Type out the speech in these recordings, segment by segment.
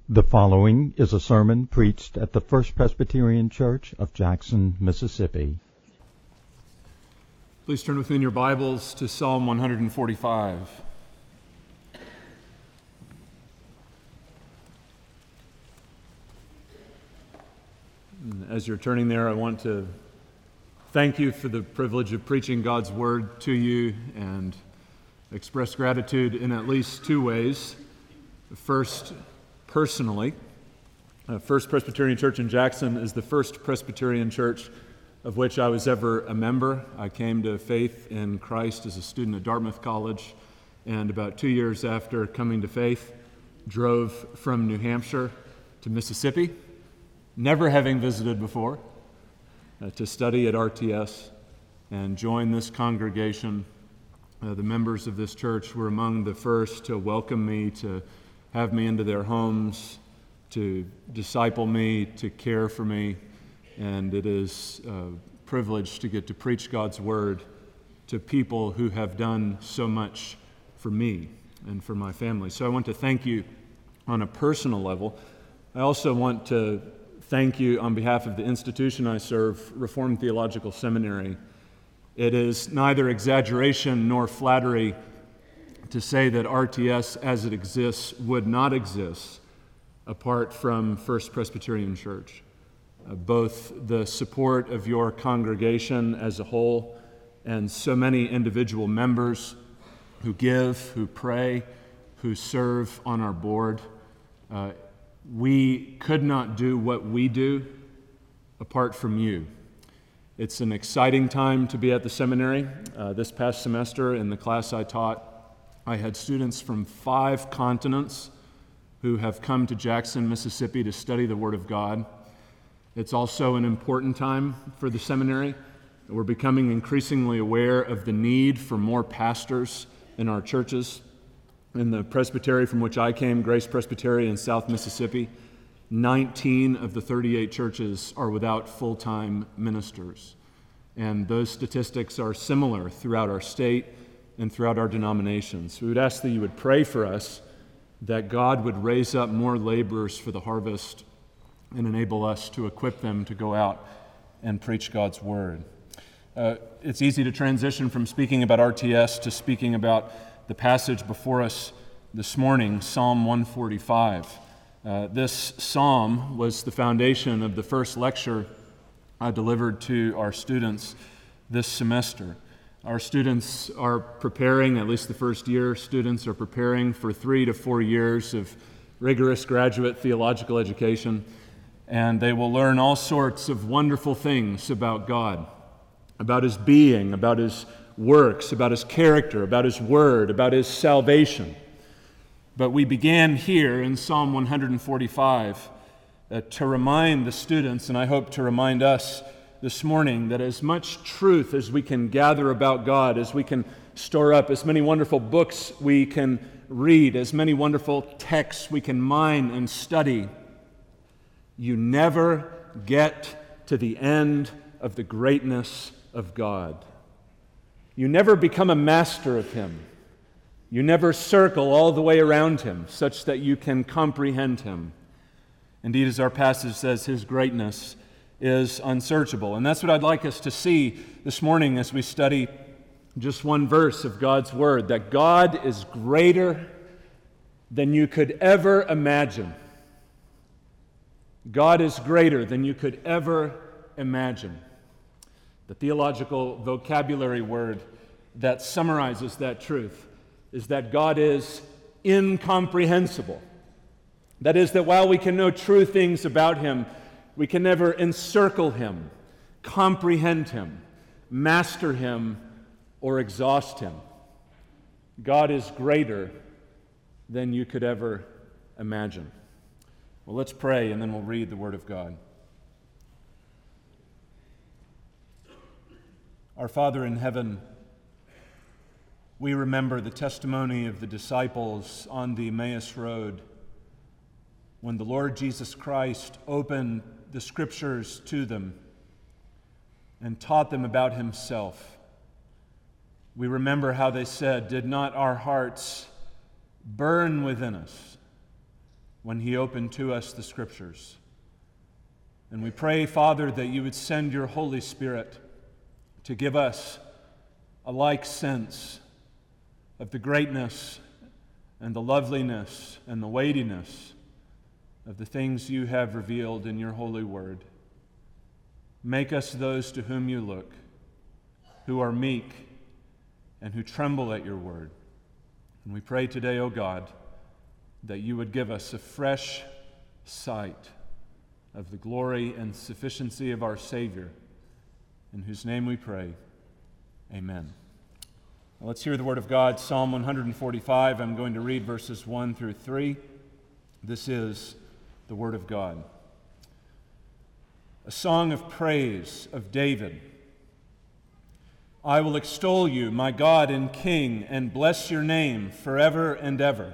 The following is a sermon preached at the First Presbyterian Church of Jackson, Mississippi. Please turn within your Bibles to Psalm 145. As you're turning there, I want to thank you for the privilege of preaching God's Word to you and express gratitude in at least two ways. First, personally, First Presbyterian Church in Jackson is the first Presbyterian church of which I was ever a member. I came to faith in Christ as a student at Dartmouth College, and about 2 years after coming to faith, drove from New Hampshire to Mississippi, never having visited before, to study at RTS and join this congregation. The members of this church were among the first to welcome me, to have me into their homes, to disciple me, to care for me, and it is a privilege to get to preach God's Word to people who have done so much for me and for my family. So I want to thank you on a personal level. I also want to thank you on behalf of the institution I serve, Reformed Theological Seminary. It is neither exaggeration nor flattery to say that RTS as it exists would not exist apart from First Presbyterian Church. Both the support of your congregation as a whole and so many individual members who give, who pray, who serve on our board. We could not do what we do apart from you. It's an exciting time to be at the seminary. This past semester in the class I taught, I had students from 5 continents who have come to Jackson, Mississippi to study the Word of God. It's also an important time for the seminary. We're becoming increasingly aware of the need for more pastors in our churches. In the presbytery from which I came, Grace Presbytery in South Mississippi, 19 of the 38 churches are without full-time ministers. And those statistics are similar throughout our state and throughout our denominations. We would ask that you would pray for us, that God would raise up more laborers for the harvest and enable us to equip them to go out and preach God's Word. It's easy to transition from speaking about RTS to speaking about the passage before us this morning, Psalm 145. This psalm was the foundation of the first lecture I delivered to our students this semester. Our students are preparing, at least the first year students are preparing for 3 to 4 years of rigorous graduate theological education, and they will learn all sorts of wonderful things about God, about His being, about His works, about His character, about His Word, about His salvation. But we began here in Psalm 145 to remind the students, and I hope to remind us this morning, that as much truth as we can gather about God, as we can store up, as many wonderful books we can read, as many wonderful texts we can mine and study, you never get to the end of the greatness of God. You never become a master of Him. You never circle all the way around Him such that you can comprehend Him. Indeed, as our passage says, His greatness is unsearchable. And that's what I'd like us to see this morning as we study just one verse of God's Word, that God is greater than you could ever imagine. God is greater than you could ever imagine. The theological vocabulary word that summarizes that truth is that God is incomprehensible. That is, that while we can know true things about Him, we can never encircle Him, comprehend Him, master Him, or exhaust Him. God is greater than you could ever imagine. Well, let's pray and then we'll read the Word of God. Our Father in heaven, we remember the testimony of the disciples on the Emmaus Road when the Lord Jesus Christ opened the Scriptures to them and taught them about Himself. We remember how they said, "Did not our hearts burn within us when he opened to us the Scriptures. And we pray, Father, that you would send your Holy Spirit to give us a like sense of the greatness and the loveliness and the weightiness of the things you have revealed in your holy word. Make us those to whom you look, who are meek and who tremble at your word. And we pray today, O God, that you would give us a fresh sight of the glory and sufficiency of our Savior, in whose name we pray. Amen. Now let's hear the word of God, Psalm 145. I'm going to read verses 1 through 3. This is the word of God. A song of praise of David. I will extol you, my God and King, and bless your name forever and ever.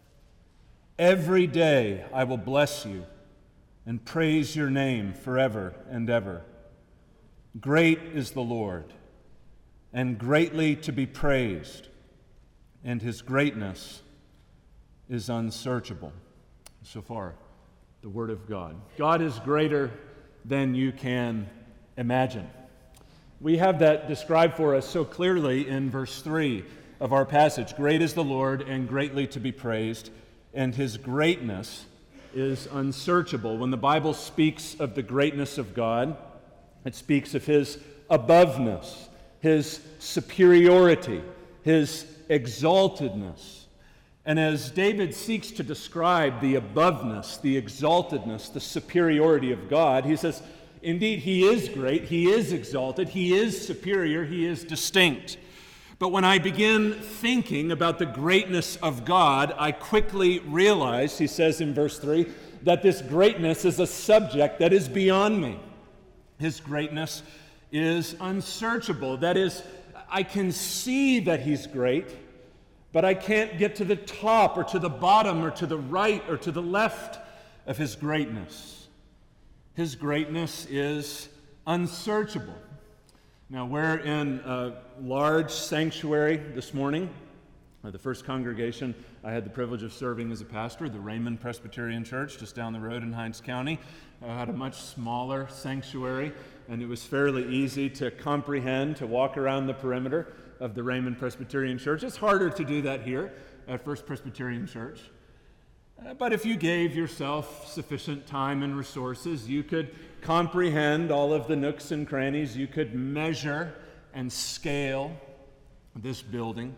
Every day I will bless you and praise your name forever and ever. Great is the Lord, and greatly to be praised, and his greatness is unsearchable. So far, the word of God. God is greater than you can imagine. We have that described for us so clearly in verse 3 of our passage. Great is the Lord, and greatly to be praised, and his greatness is unsearchable. When the Bible speaks of the greatness of God, it speaks of his aboveness, his superiority, his exaltedness. And as David seeks to describe the aboveness, the exaltedness, the superiority of God, he says, indeed, he is great, he is exalted, he is superior, he is distinct. But when I begin thinking about the greatness of God, I quickly realize, he says in verse 3, that this greatness is a subject that is beyond me. His greatness is unsearchable. That is, I can see that he's great, but I can't get to the top or to the bottom or to the right or to the left of his greatness. His greatness is unsearchable. Now, we're in a large sanctuary this morning. The first congregation I had the privilege of serving as a pastor, the Raymond Presbyterian Church, just down the road in Hinds County, had a much smaller sanctuary, and it was fairly easy to comprehend, to walk around the perimeter of the Raymond Presbyterian Church. It's harder to do that here at First Presbyterian Church. But if you gave yourself sufficient time and resources, you could comprehend all of the nooks and crannies. You could measure and scale this building.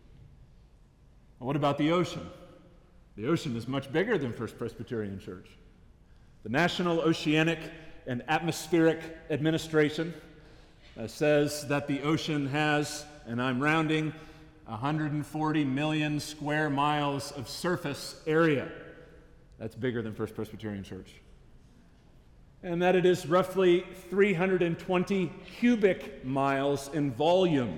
What about the ocean? The ocean is much bigger than First Presbyterian Church. The National Oceanic and Atmospheric Administration says that the ocean has, and I'm rounding, 140 million square miles of surface area. That's bigger than First Presbyterian Church. And that it is roughly 320 cubic miles in volume.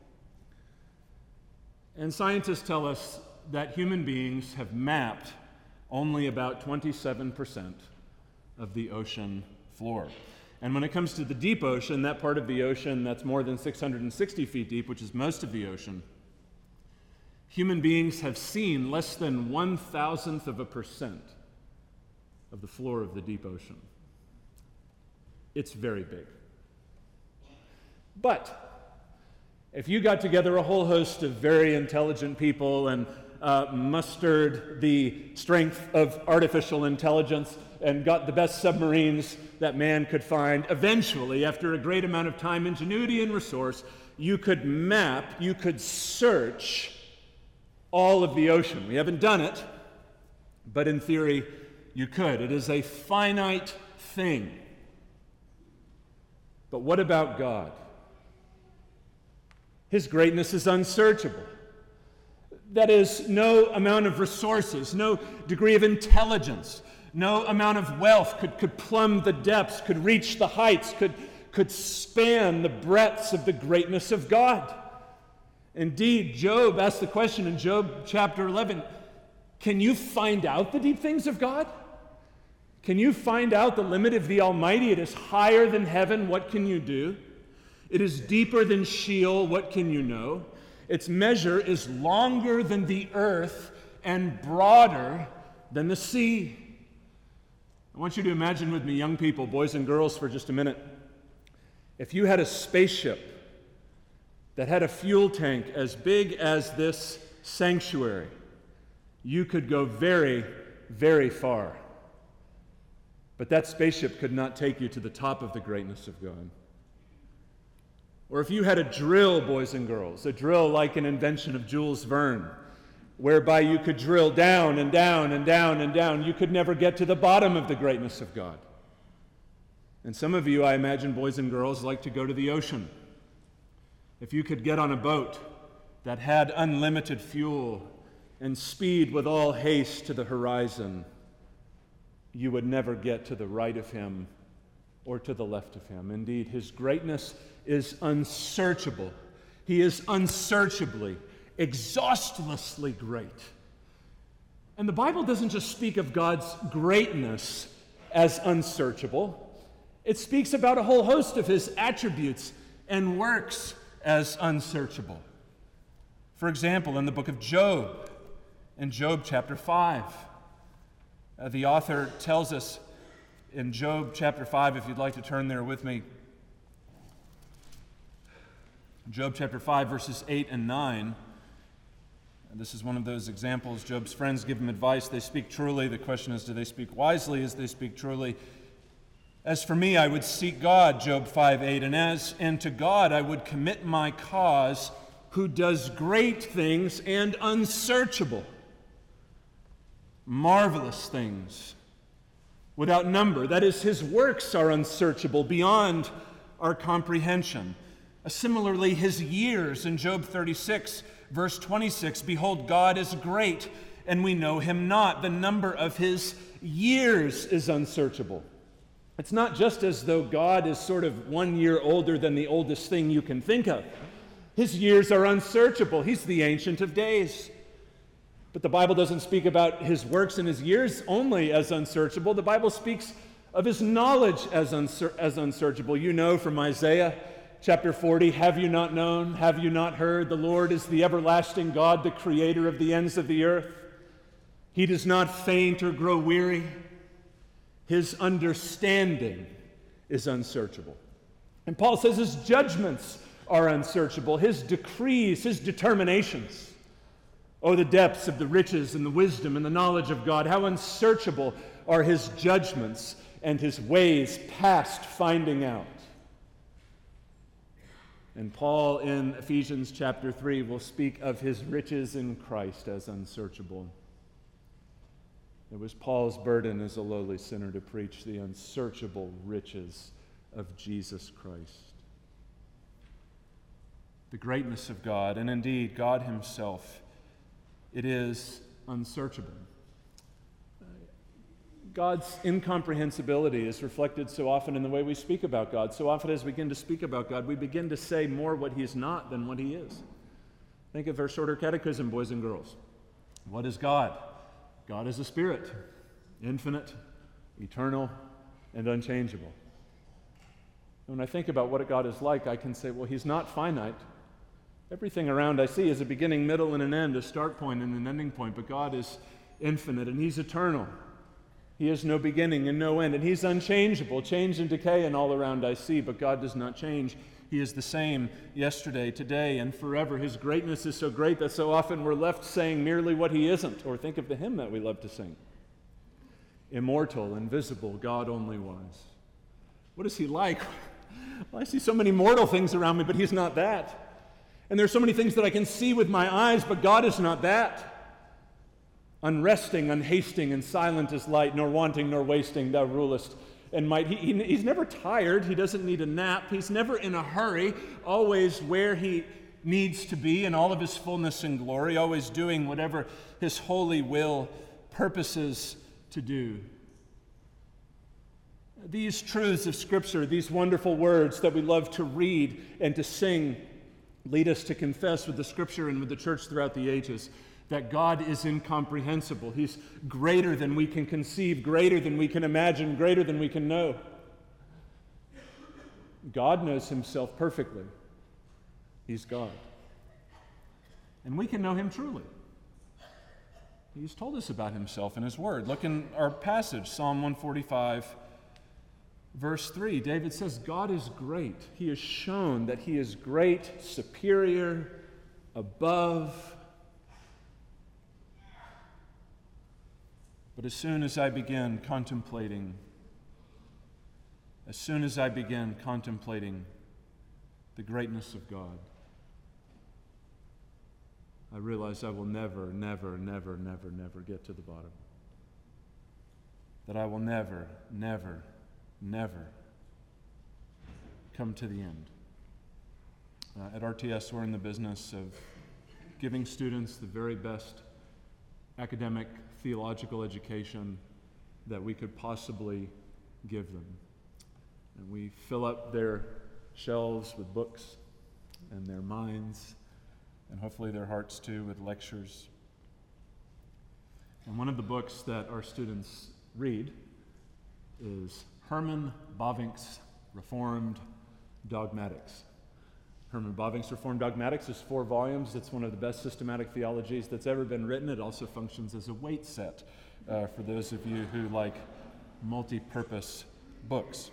And scientists tell us that human beings have mapped only about 27% of the ocean floor. And when it comes to the deep ocean, that part of the ocean that's more than 660 feet deep, which is most of the ocean, human beings have seen less than 1/1,000% of the floor of the deep ocean. It's very big. But if you got together a whole host of very intelligent people and mustered the strength of artificial intelligence and got the best submarines that man could find, eventually, after a great amount of time, ingenuity, and resource, you could map, you could search all of the ocean. We haven't done it, but in theory, you could. It is a finite thing. But what about God? His greatness is unsearchable. That is, no amount of resources, no degree of intelligence, no amount of wealth could plumb the depths, could reach the heights, could span the breadths of the greatness of God. Indeed, Job asked the question in Job chapter 11, can you find out the deep things of God? Can you find out the limit of the Almighty? It is higher than heaven. What can you do? It is deeper than Sheol. What can you know? Its measure is longer than the earth and broader than the sea. I want you to imagine with me, young people, boys and girls, for just a minute. If you had a spaceship that had a fuel tank as big as this sanctuary, you could go very, very far. But that spaceship could not take you to the top of the greatness of God. Or if you had a drill, boys and girls, a drill like an invention of Jules Verne, whereby you could drill down and down and down and down, you could never get to the bottom of the greatness of God. And some of you, I imagine, boys and girls, like to go to the ocean. If you could get on a boat that had unlimited fuel and speed with all haste to the horizon, you would never get to the right of him or to the left of him. Indeed, his greatness is unsearchable. He is unsearchably, exhaustlessly great. And the Bible doesn't just speak of God's greatness as unsearchable. It speaks about a whole host of his attributes and works as unsearchable. For example, in the book of Job, in Job chapter 5, the author tells us in Job chapter 5, if you'd like to turn there with me, Job chapter 5, verses 8 and 9. This is one of those examples. Job's friends give him advice. They speak truly. The question is, do they speak wisely as they speak truly? As for me, I would seek God, Job 5:8, and to God I would commit my cause, who does great things and unsearchable, marvelous things without number. That is, his works are unsearchable beyond our comprehension. Similarly, his years in Job 36, verse 26, behold, God is great, and we know him not. The number of his years is unsearchable. It's not just as though God is sort of 1 year older than the oldest thing you can think of. His years are unsearchable. He's the Ancient of Days. But the Bible doesn't speak about his works and his years only as unsearchable. The Bible speaks of his knowledge as unsearchable. You know from Isaiah chapter 40, have you not known, have you not heard? The Lord is the everlasting God, the creator of the ends of the earth. He does not faint or grow weary. His understanding is unsearchable. And Paul says his judgments are unsearchable, his decrees, his determinations. Oh, the depths of the riches and the wisdom and the knowledge of God. How unsearchable are his judgments and his ways past finding out. And Paul in Ephesians chapter 3 will speak of his riches in Christ as unsearchable. It was Paul's burden as a lowly sinner to preach the unsearchable riches of Jesus Christ. The greatness of God, and indeed God himself, it is unsearchable. God's incomprehensibility is reflected so often in the way we speak about God. So often as we begin to speak about God, we begin to say more what he is not than what he is. Think of our shorter catechism, boys and girls. What is God? God is a spirit, infinite, eternal, and unchangeable. When I think about what God is like, I can say, well, he's not finite. Everything around I see is a beginning, middle, and an end, a start point and an ending point, but God is infinite, and he's eternal. He has no beginning and no end, and he's unchangeable, change and decay, and all around I see, but God does not change. He is the same yesterday, today, and forever. His greatness is so great that so often we're left saying merely what he isn't. Or think of the hymn that we love to sing. Immortal, invisible, God only wise. What is he like? Well, I see so many mortal things around me, but he's not that. And there's so many things that I can see with my eyes, but God is not that. Unresting, unhasting, and silent as light, nor wanting nor wasting, thou rulest and might. He's never tired. He doesn't need a nap. He's never in a hurry, always where he needs to be in all of his fullness and glory, always doing whatever his holy will purposes to do. These truths of Scripture, these wonderful words that we love to read and to sing, lead us to confess with the Scripture and with the church throughout the ages that God is incomprehensible. He's greater than we can conceive, greater than we can imagine, greater than we can know. God knows himself perfectly. He's God. And we can know him truly. He's told us about himself in his word. Look in our passage, Psalm 145, verse 3. David says, God is great. He has shown that he is great, superior, above. But as soon as I begin contemplating the greatness of God, I realize I will never get to the bottom. That I will never come to the end. At RTS, we're in the business of giving students the very best academic, theological education that we could possibly give them. And we fill up their shelves with books and their minds, and hopefully their hearts too, with lectures. And one of the books that our students read is Herman Bavinck's Reformed Dogmatics. Herman Bavinck's Reformed Dogmatics is 4 volumes. It's one of the best systematic theologies that's ever been written. It also functions as a weight set for those of you who like multi-purpose books.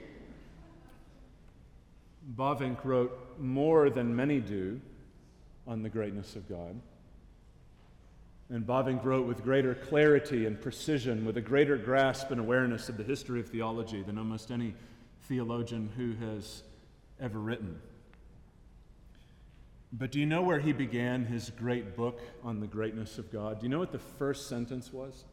Bavinck wrote more than many do on the greatness of God. And Bavinck wrote with greater clarity and precision, with a greater grasp and awareness of the history of theology than almost any theologian who has ever written. But do you know where he began his great book on the greatness of God? Do you know what the first sentence was?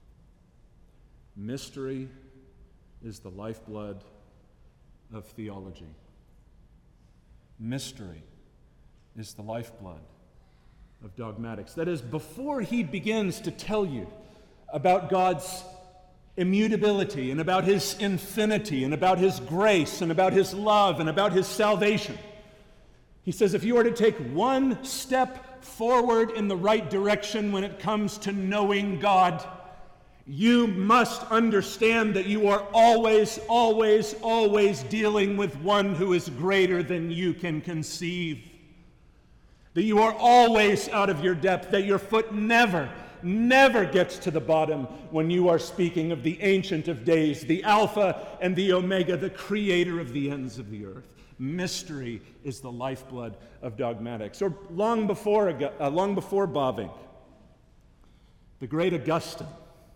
Mystery is the lifeblood of theology. Mystery is the lifeblood of dogmatics. That is, before he begins to tell you about God's immutability and about his infinity and about his grace and about his love and about his salvation, he says if you are to take one step forward in the right direction when it comes to knowing God, you must understand that you are always dealing with one who is greater than you can conceive. That you are always out of your depth, that your foot never gets to the bottom when you are speaking of the Ancient of Days, the Alpha and the Omega, the creator of the ends of the earth. Mystery is the lifeblood of dogmatics. Or long before Bavinck, the great Augustine.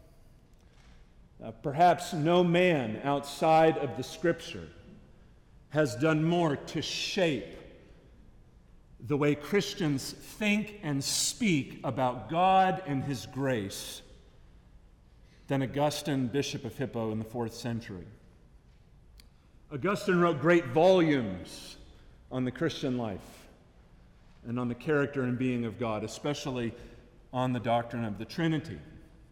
Perhaps no man outside of the Scripture has done more to shape the way Christians think and speak about God and his grace than Augustine, Bishop of Hippo in the 4th century. Augustine wrote great volumes on the Christian life and on the character and being of God, especially on the doctrine of the Trinity.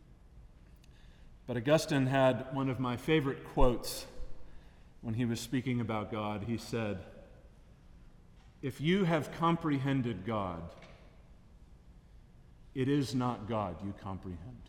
But Augustine had one of my favorite quotes when he was speaking about God. He said, "If you have comprehended God, it is not God you comprehend."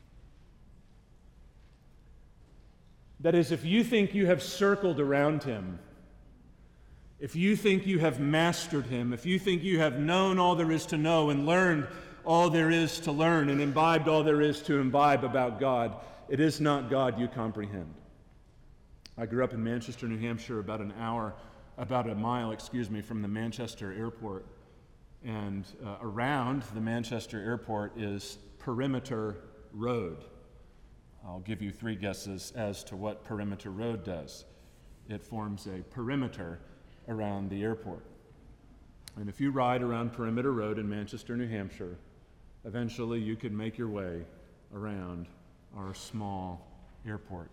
That is, if you think you have circled around him, if you think you have mastered him, if you think you have known all there is to know and learned all there is to learn and imbibed all there is to imbibe about God, it is not God you comprehend. I grew up in Manchester, New Hampshire, about a mile from the Manchester airport. And around the Manchester airport is Perimeter Road. I'll give you 3 guesses as to what Perimeter Road does. It forms a perimeter around the airport. And if you ride around Perimeter Road in Manchester, New Hampshire, eventually you can make your way around our small airport.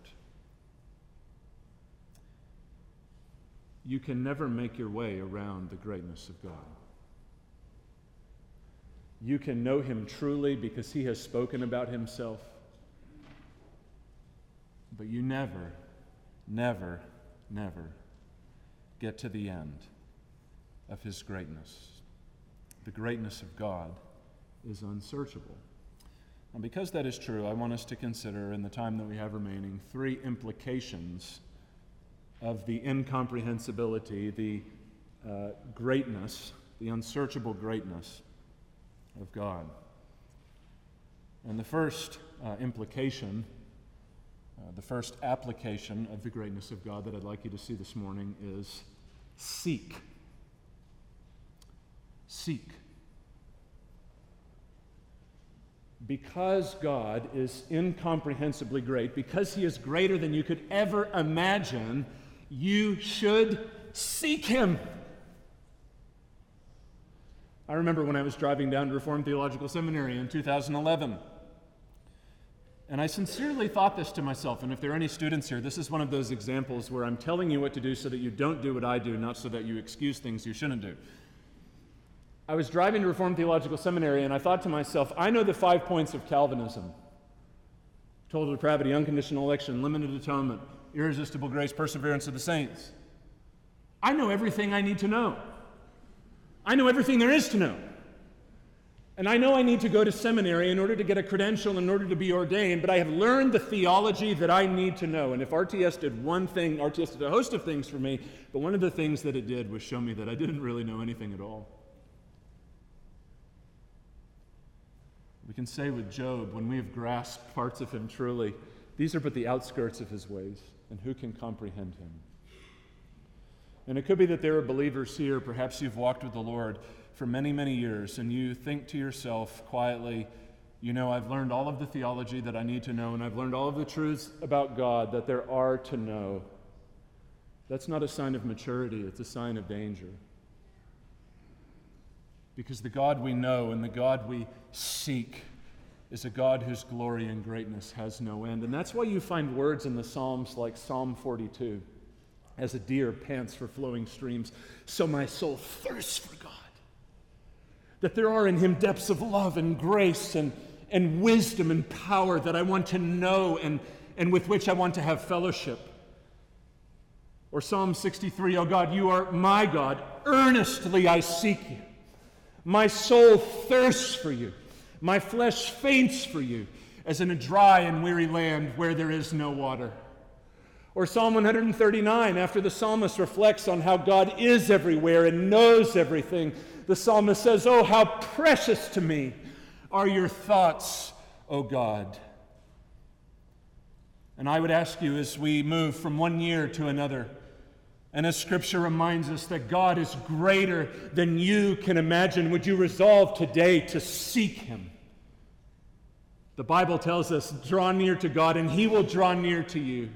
You can never make your way around the greatness of God. You can know him truly because he has spoken about himself, but you never get to the end of his greatness. The greatness of God is unsearchable. And because that is true, I want us to consider, in the time that we have remaining, 3 implications of the incomprehensibility, the greatness, the unsearchable greatness of God. And the first implication, the first application of the greatness of God that I'd like you to see this morning is seek. Seek. Because God is incomprehensibly great, because He is greater than you could ever imagine, you should seek Him. I remember when I was driving down to Reformed Theological Seminary in 2011, and I sincerely thought this to myself, and if there are any students here, this is one of those examples where I'm telling you what to do so that you don't do what I do, not so that you excuse things you shouldn't do. I was driving to Reformed Theological Seminary, and I thought to myself, I know the 5 points of Calvinism: total depravity, unconditional election, limited atonement, irresistible grace, perseverance of the saints. I know everything I need to know. I know everything there is to know. And I know I need to go to seminary in order to get a credential, in order to be ordained, but I have learned the theology that I need to know. And if RTS did one thing, RTS did a host of things for me, but one of the things that it did was show me that I didn't really know anything at all. We can say with Job, when we have grasped parts of him truly, these are but the outskirts of his ways, and who can comprehend him? And it could be that there are believers here, perhaps you've walked with the Lord for many, many years, and you think to yourself quietly, you know, I've learned all of the theology that I need to know, and I've learned all of the truths about God that there are to know. That's not a sign of maturity, it's a sign of danger. Because the God we know and the God we seek is a God whose glory and greatness has no end. And that's why you find words in the Psalms like Psalm 42. As a deer pants for flowing streams, so my soul thirsts for God. That there are in Him depths of love and grace and wisdom and power that I want to know and with which I want to have fellowship. Or Psalm 63, oh God, you are my God, earnestly I seek you. My soul thirsts for you. My flesh faints for you, as in a dry and weary land where there is no water. Or Psalm 139, after the psalmist reflects on how God is everywhere and knows everything, the psalmist says, oh, how precious to me are your thoughts, O God. And I would ask you, as we move from one year to another, and as Scripture reminds us that God is greater than you can imagine, would you resolve today to seek Him? The Bible tells us, draw near to God and He will draw near to you.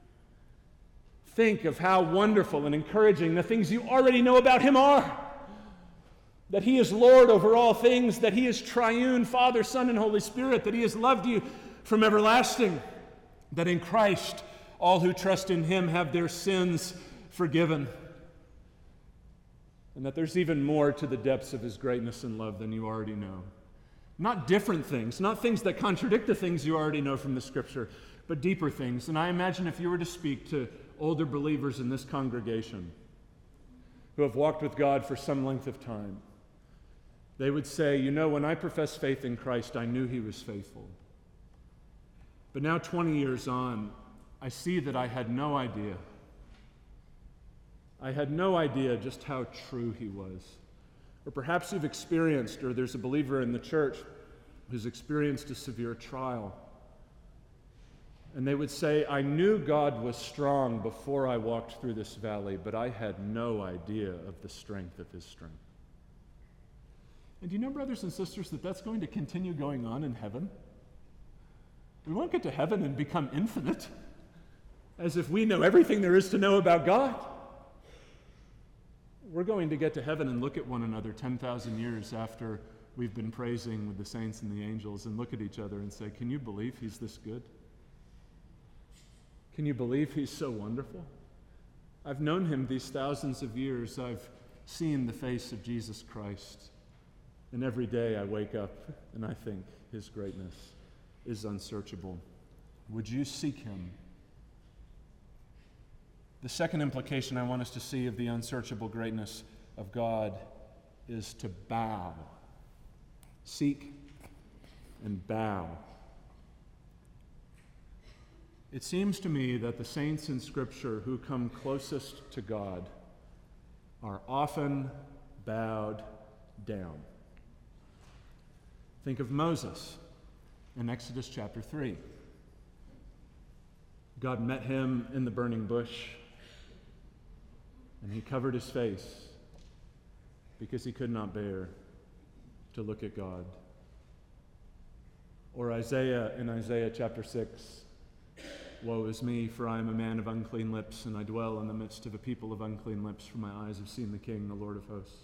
Think of how wonderful and encouraging the things you already know about Him are. That He is Lord over all things, that He is triune, Father, Son, and Holy Spirit, that He has loved you from everlasting, that in Christ all who trust in Him have their sins forgiven, and that there's even more to the depths of His greatness and love than you already know. Not different things, not things that contradict the things you already know from the Scripture, but deeper things. And I imagine if you were to speak to older believers in this congregation who have walked with God for some length of time, they would say, you know, when I professed faith in Christ, I knew He was faithful. But now 20 years on, I see that I had no idea. I had no idea just how true He was. Or perhaps you've experienced, or there's a believer in the church who's experienced a severe trial. And they would say, I knew God was strong before I walked through this valley, but I had no idea of the strength of His strength. And do you know, brothers and sisters, that that's going to continue going on in heaven? We won't get to heaven and become infinite, as if we know everything there is to know about God. We're going to get to heaven and look at one another 10,000 years after we've been praising with the saints and the angels and look at each other and say, can you believe He's this good? Can you believe He's so wonderful? I've known Him these thousands of years. I've seen the face of Jesus Christ. And every day I wake up and I think His greatness is unsearchable. Would you seek Him? The second implication I want us to see of the unsearchable greatness of God is to bow. Seek and bow. It seems to me that the saints in Scripture who come closest to God are often bowed down. Think of Moses in Exodus chapter 3. God met him in the burning bush, and he covered his face because he could not bear to look at God. Or Isaiah in Isaiah chapter 6, woe is me, for I am a man of unclean lips, and I dwell in the midst of a people of unclean lips, for my eyes have seen the King, the Lord of hosts.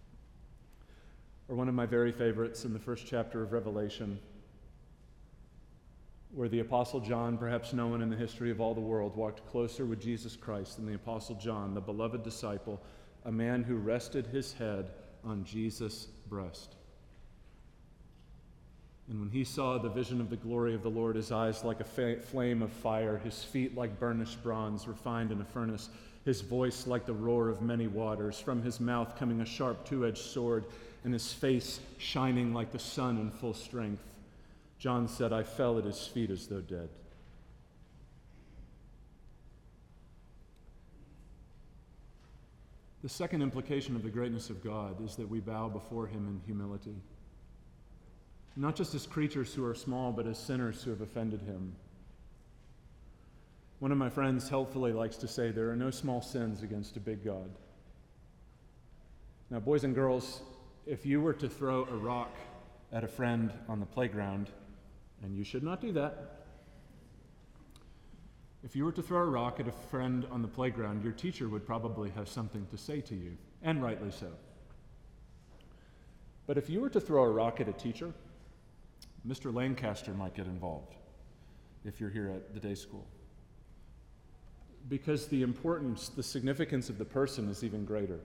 Or one of my very favorites in the first chapter of Revelation, where the Apostle John, perhaps no one in the history of all the world, walked closer with Jesus Christ than the Apostle John, the beloved disciple, a man who rested his head on Jesus' breast. And when he saw the vision of the glory of the Lord, his eyes like a flame of fire, his feet like burnished bronze refined in a furnace, his voice like the roar of many waters, from his mouth coming a sharp two-edged sword, and his face shining like the sun in full strength. John said, I fell at his feet as though dead. The second implication of the greatness of God is that we bow before him in humility. Not just as creatures who are small, but as sinners who have offended him. One of my friends helpfully likes to say there are no small sins against a big God. Now, boys and girls, if you were to throw a rock at a friend on the playground, and you should not do that, if you were to throw a rock at a friend on the playground, your teacher would probably have something to say to you, and rightly so. But if you were to throw a rock at a teacher, Mr. Lancaster might get involved if you're here at the day school. Because the importance, the significance of the person is even greater.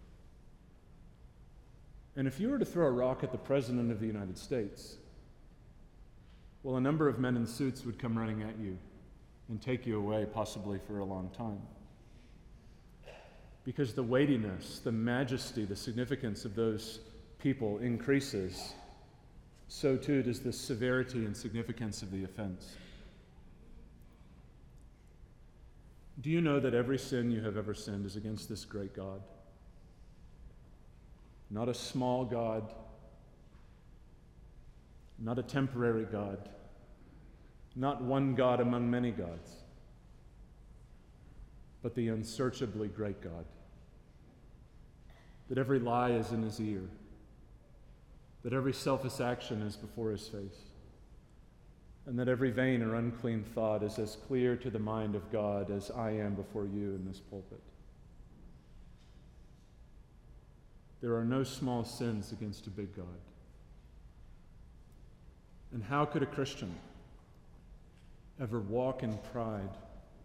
And if you were to throw a rock at the President of the United States, well, a number of men in suits would come running at you and take you away, possibly for a long time. Because the weightiness, the majesty, the significance of those people increases, so too does the severity and significance of the offense. Do you know that every sin you have ever sinned is against this great God? Not a small God, not a temporary God, not one God among many gods, but the unsearchably great God. That every lie is in his ear, that every selfish action is before his face, and that every vain or unclean thought is as clear to the mind of God as I am before you in this pulpit. There are no small sins against a big God. And how could a Christian ever walk in pride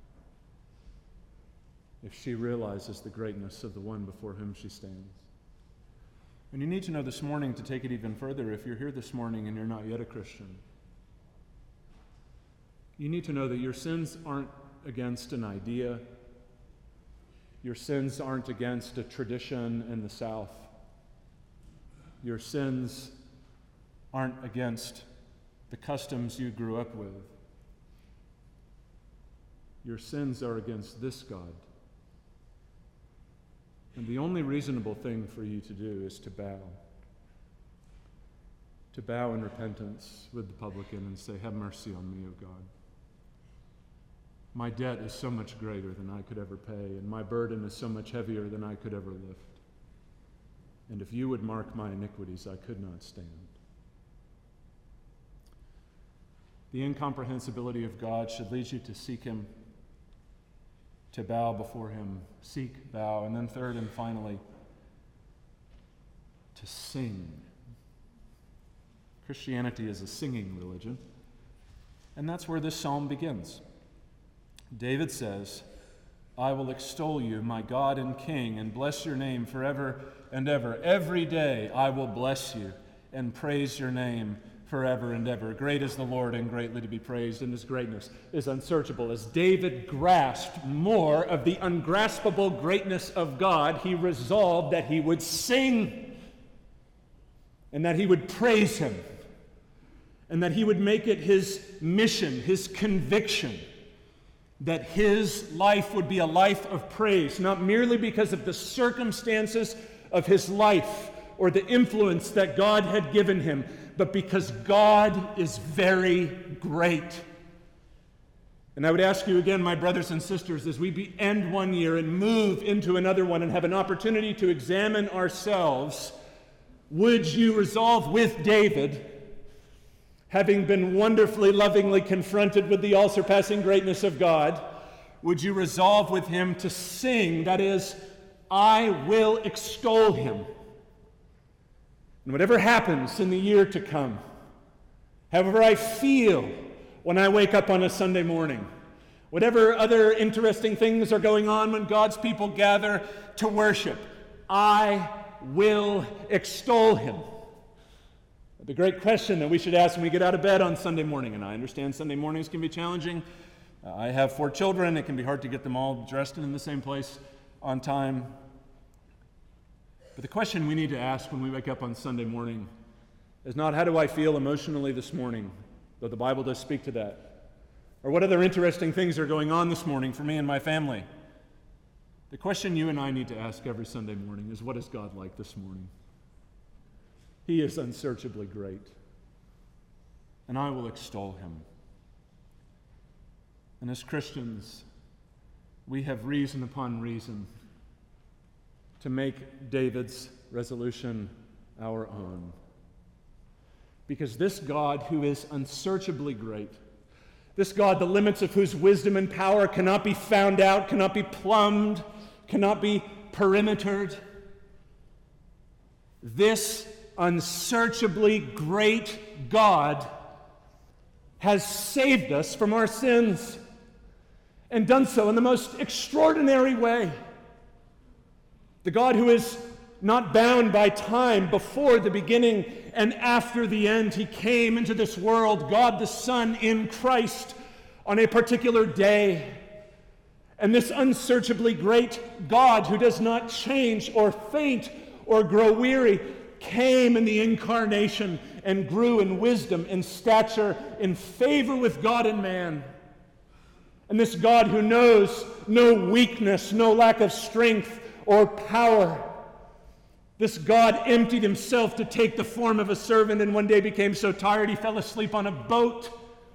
if she realizes the greatness of the one before whom she stands? And you need to know this morning, to take it even further, if you're here this morning and you're not yet a Christian, you need to know that your sins aren't against an idea. Your sins aren't against a tradition in the South. Your sins aren't against the customs you grew up with. Your sins are against this God. And the only reasonable thing for you to do is to bow. To bow in repentance with the publican and say, have mercy on me, O God. My debt is so much greater than I could ever pay, and my burden is so much heavier than I could ever lift. And if you would mark my iniquities, I could not stand. The incomprehensibility of God should lead you to seek him, to bow before him, seek, bow, and then third and finally, to sing. Christianity is a singing religion, and that's where this psalm begins. David says, I will extol you, my God and King, and bless your name forever and ever. Every day I will bless you and praise your name forever and ever. Great is the Lord and greatly to be praised, and his greatness is unsearchable. As David grasped more of the ungraspable greatness of God, he resolved that he would sing and that he would praise him and that he would make it his mission, his conviction, that his life would be a life of praise, not merely because of the circumstances of his life or the influence that God had given him, but because God is very great. And I would ask you again, my brothers and sisters, as we end one year and move into another one and have an opportunity to examine ourselves, would you resolve with David, having been wonderfully, lovingly confronted with the all-surpassing greatness of God, would you resolve with him to sing, that is, I will extol him. And whatever happens in the year to come, however I feel when I wake up on a Sunday morning, whatever other interesting things are going on when God's people gather to worship, I will extol him. The great question that we should ask when we get out of bed on Sunday morning, and I understand Sunday mornings can be challenging. I have 4 children. It can be hard to get them all dressed in the same place on time. But the question we need to ask when we wake up on Sunday morning is not, how do I feel emotionally this morning, though the Bible does speak to that, or what other interesting things are going on this morning for me and my family. The question you and I need to ask every Sunday morning is, what is God like this morning? He is unsearchably great, and I will extol him. And as Christians, we have reason upon reason to make David's resolution our own. Because this God who is unsearchably great, this God, the limits of whose wisdom and power cannot be found out, cannot be plumbed, cannot be perimetered, this unsearchably great God has saved us from our sins and done so in the most extraordinary way. The God who is not bound by time before the beginning and after the end. He came into this world, God the Son in Christ, on a particular day. And this unsearchably great God, who does not change or faint or grow weary, came in the incarnation and grew in wisdom and stature, in favor with God and man. And this God who knows no weakness, no lack of strength or power, this God emptied himself to take the form of a servant, and one day became so tired he fell asleep on a boat.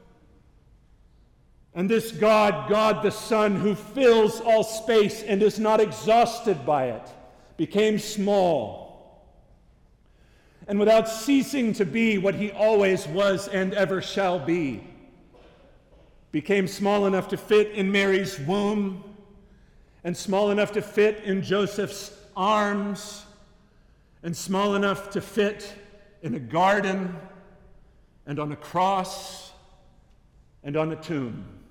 And this God, God the Son, who fills all space and is not exhausted by it, became small. And without ceasing to be what he always was and ever shall be, became small enough to fit in Mary's womb, and small enough to fit in Joseph's arms, and small enough to fit in a garden, and on a cross, and on a tomb,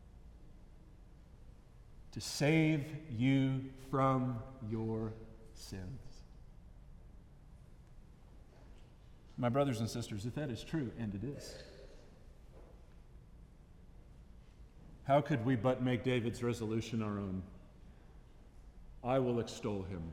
to save you from your sins. My brothers and sisters, if that is true, and it is, how could we but make David's resolution our own? I will extol him.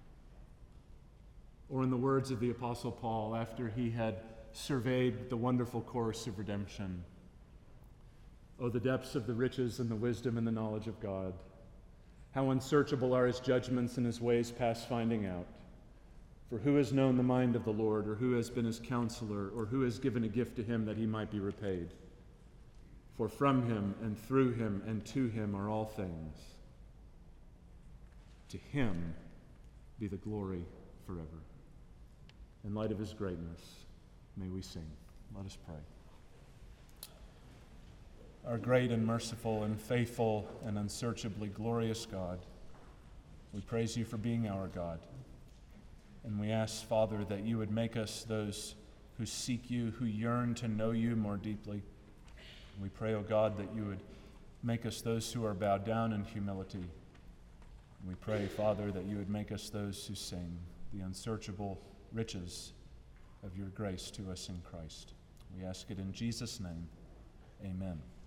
Or in the words of the Apostle Paul, after he had surveyed the wonderful course of redemption, oh, the depths of the riches and the wisdom and the knowledge of God. How unsearchable are his judgments and his ways past finding out. For who has known the mind of the Lord, or who has been his counselor, or who has given a gift to him that he might be repaid? For from him and through him and to him are all things. To him be the glory forever. In light of his greatness, may we sing. Let us pray. Our great and merciful and faithful and unsearchably glorious God, we praise you for being our God. And we ask, Father, that you would make us those who seek you, who yearn to know you more deeply. We pray, O God, that you would make us those who are bowed down in humility. We pray, Father, that you would make us those who sing the unsearchable riches of your grace to us in Christ. We ask it in Jesus' name. Amen.